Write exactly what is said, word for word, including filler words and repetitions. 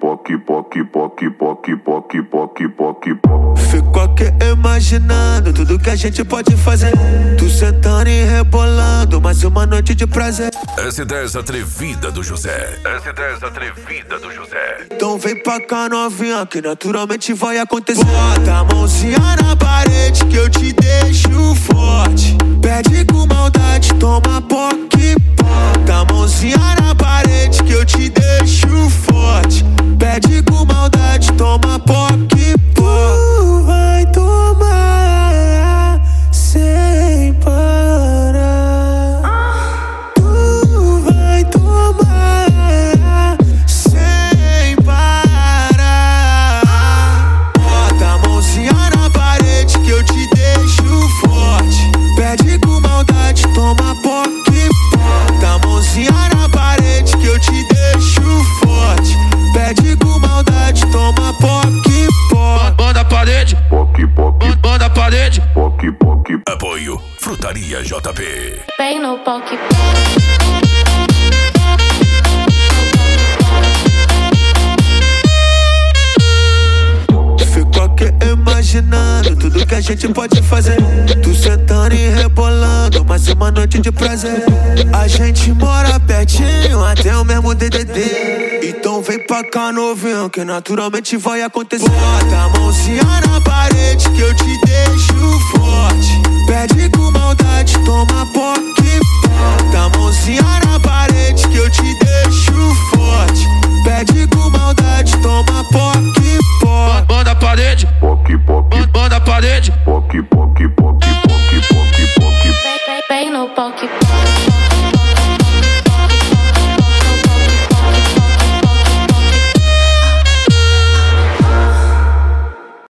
poque, poque, poque, poque, poque, poque, poque, poque. Fico aqui imaginando tudo que a gente pode fazer. Tu sentando e rebolando, mais uma noite de prazer. S dez atrevida do José. S dez atrevida do José. Então vem pra cá novinha, que naturalmente vai acontecer. Bota a mãozinha na parede que eu te deixo forte. Pede com maldade, toma poque, bota a mãozinha na parede que eu te deixo forte. Pede com maldade, toma poque, tu vai tomar sem parar. Tu vai tomar sem parar. Bota a mãozinha na parede que eu te deixo forte. Pede com maldade, toma poque, bota a mãozinha na parede que eu te deixo forte. Pede com maldade, toma poque, poque. Banda parede, Poque, poque, banda parede. poque, poque. Apoio Frutaria J P. Vem no poque. Fico aqui imaginando tudo que a gente pode fazer. Tu sentando e rebolando, mais uma noite de prazer. A gente mora pertinho, até o mesmo D D D. Então vem pra cá novinho, que naturalmente vai acontecer. Bota a mãozinha na parede que eu te deixo forte. Pede com maldade, toma poque, bota a mãozinha na parede que eu te deixo forte. Pede com